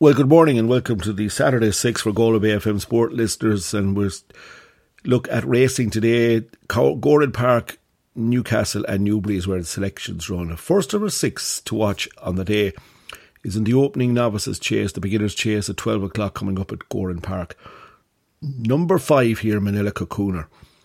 Well, good morning and welcome to the Saturday 6 for Galway Bay FM Sport listeners, and we'll look at racing today. Gowran Park, Newcastle and Newbury is where the selections run. First number 6 to watch on the day is in the opening novices chase, the beginners chase at 12 o'clock coming up at Gowran Park. Number 5 here, Manila Cocooner.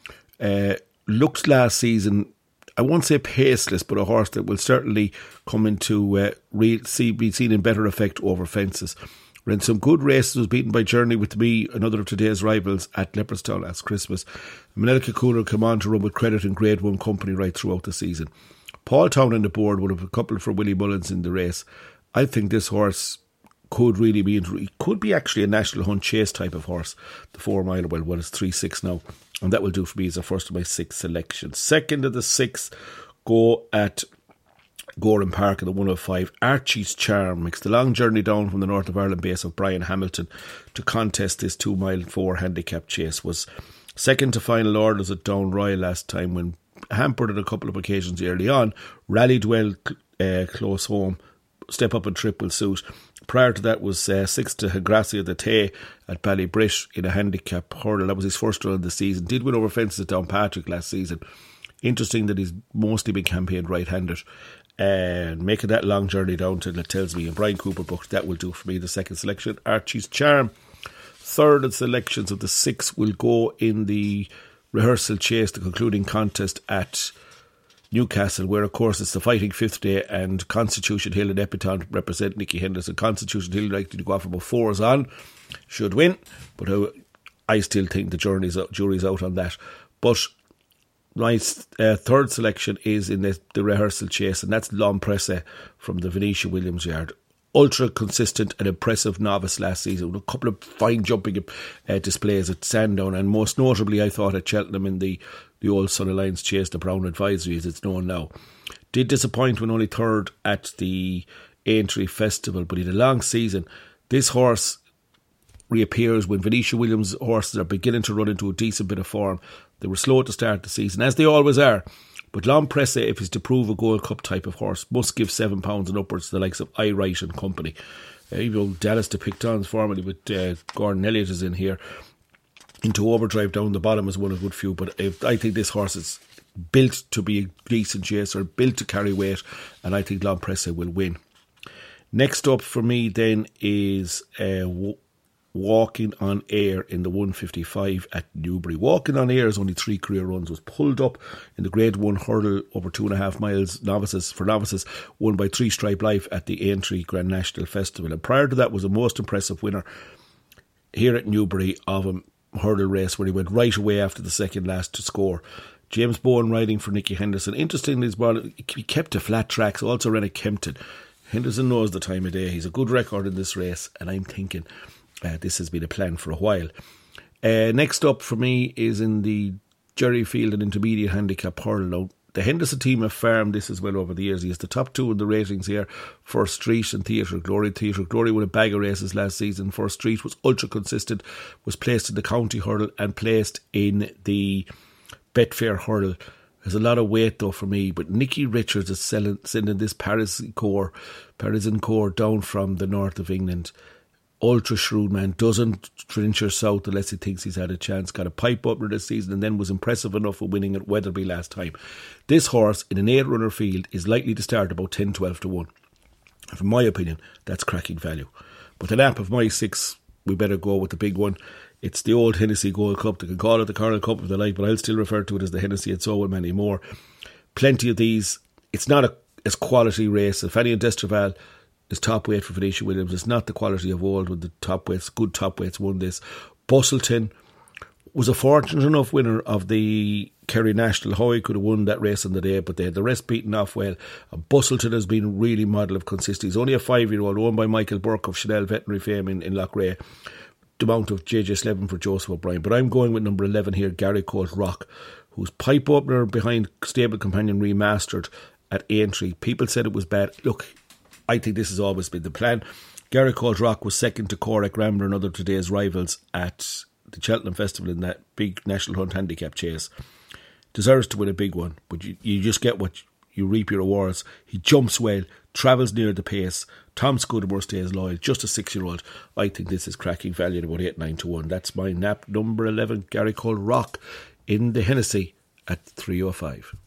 Looked last season, I won't say paceless, but a horse that will certainly come into be seen in better effect over fences. Ran some good races, was beaten by Journey with Me, another of today's rivals, at Leopardstown last Christmas. Manila Cocooner come on to run with credit in Grade 1 company right throughout the season. Paul Town on the board, one of a couple for Willie Mullins in the race. I think this horse could really be, it could be actually a National Hunt Chase type of horse. The 4 mile, well, it's 3-6 now. And that will do for me as a first of my 6 selections. Second of the 6 go at Gowran Park in the 105. Archie's Charm makes the long journey down from the North of Ireland base of Brian Hamilton to contest this 2 mile 4 handicap chase. Was second to final orders at Down Royal last time when hampered on a couple of occasions early on. Rallied well close home. Step Up and Trip will suit. Prior to that was 6 to Gracia the Tay at Ballybrit in a handicap hurdle. That was his first run of the season. Did win over fences at Downpatrick last season. Interesting that he's mostly been campaigned right-handed. And making that long journey down to, that tells me, and Brian Cooper booked, that will do for me the second selection. Archie's Charm. Third of selections of the 6 will go in the rehearsal chase, the concluding contest at Newcastle, where of course it's the fighting 5th day, and Constitution Hill and Epitaph represent Nicky Henderson. Constitution Hill likely to go off about 4s on, should win, but I still think the jury's out on that. But my third selection is in the rehearsal chase, and that's L'Imprese from the Venetia Williams Yard. Ultra consistent and impressive novice last season with a couple of fine jumping displays at Sandown, and most notably I thought at Cheltenham in the old Sun Alliance chase, the Brown Advisory as it's known now. Did disappoint when only third at the Aintree Festival, but he had a long season. This horse reappears when Venetia Williams horses are beginning to run into a decent bit of form. They were slow to start the season, as they always are. But L'Imprese, if he's to prove a Gold Cup type of horse, must give £7 and upwards to the likes of I Wright and company. Even though Dallas de Picton's formerly with Gordon Elliott is in here, into overdrive down the bottom is one of a good few. But I think this horse is built to be a decent chaser, built to carry weight, and I think L'Imprese will win. Next up for me then is Walking on Air in the 155 at Newbury. Walking on Air has only 3 career runs, was pulled up in the Grade 1 hurdle over 2.5 miles novices, won by 3 Stripe Life at the Aintree Grand National Festival. And prior to that was a most impressive winner here at Newbury of a hurdle race where he went right away after the second last to score. James Bowen riding for Nicky Henderson. Interestingly, he kept to flat tracks, also ran at Kempton. Henderson knows the time of day. He's a good record in this race, and I'm thinking this has been a plan for a while. Next up for me is in the Jerry Field and Intermediate Handicap hurdle. Now, the Henderson team have farmed this as well over the years. He has the top 2 in the ratings here, First Street and Theatre Glory. Theatre Glory won a bag of races last season. First Street was ultra consistent, was placed in the county hurdle and placed in the Betfair hurdle. There's a lot of weight though for me, but Nicky Richards is sending this Parisian core down from the north of England. Ultra shrewd man, doesn't venture south unless he thinks he's had a chance. Got a pipe opener this season and then was impressive enough for winning at Weatherby last time. This horse in an 8-runner field is likely to start about 10-12 to 1. And from my opinion, that's cracking value. But the nap of my 6, we better go with the big one. It's the old Hennessy Gold Cup. They can call it the Carl Cup if they like, but I'll still refer to it as the Hennessy and so many more. Plenty of these. It's not as quality race. If any in Destraval is top weight for Venetia Williams, it's not the quality of old when the top weights, good top weights won this. Bustleton was a fortunate enough winner of the Kerry National. How he could have won that race on the day, but they had the rest beaten off well. And Bustleton has been really model of consistency. He's only a 5-year-old, owned by Michael Burke of Chanel Veterinary fame in Loughrea. The amount of JJ Slevin for Joseph O'Brien. But I'm going with number 11 here, Gary Colt Rock, who's pipe opener behind Stable Companion Remastered at Aintree. People said it was bad. Look, I think this has always been the plan. Gary Colt Rock was second to Corach Rambler, another of today's rivals, at the Cheltenham Festival in that big National Hunt handicap chase. Deserves to win a big one, but you just get what you reap your rewards. He jumps well, travels near the pace. Tom Scudamore stays loyal, just a 6-year-old. I think this is cracking value at about 8-9 to 1. That's my nap number 11, Gary Cole Rock in the Hennessy at 305.